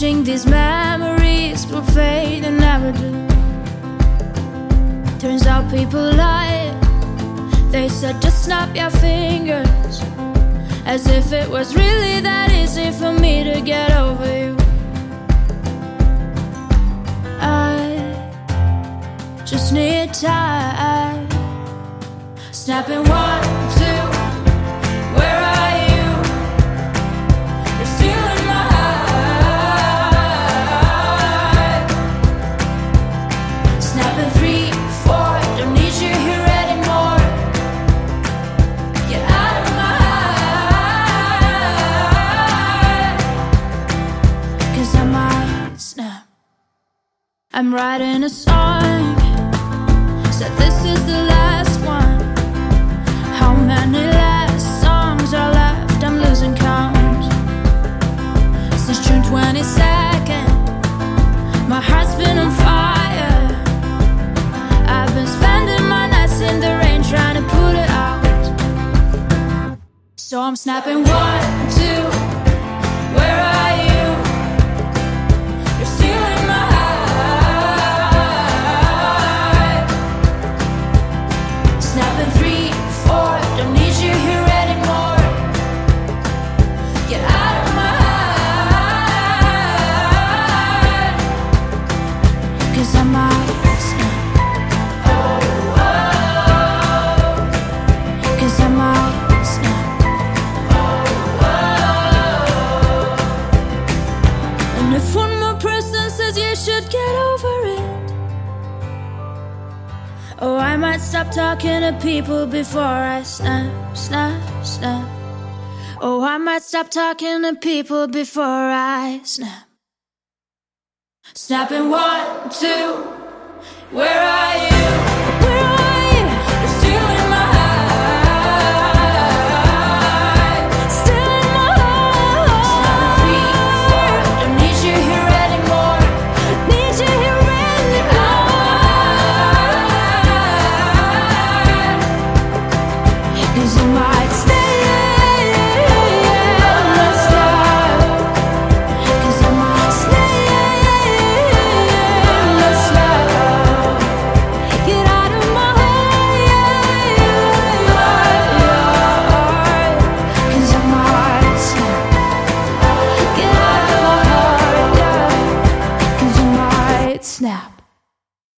wishing these memories will fade and never do. Turns out people lie. They said just snap your fingers, as if it was really that easy for me to get over you. I just need time. Snapping 1, 2, where are you? You're still in my heart. Snapping 3, 4, don't need you here anymore. Get out of my heart, 'cause I might snap. I'm writing a song, said this is the last one. How many last songs are left? I'm losing count. Since June 22nd, my heart's been on fire. I've been spending my nights in the rain trying to put it out. So I'm snapping 1, 2, where are you? You're still in my heart. Snapping 3, 4, don't need you here anymore. Get out of my heart, 'cause I might snap. Oh, oh, 'cause I might snap. Oh, oh. And if one more person says you should get over it, oh, I might stop talking to people before I snap, snap, snap. Oh, I might stop talking to people before I snap. Snapping 1, 2, where are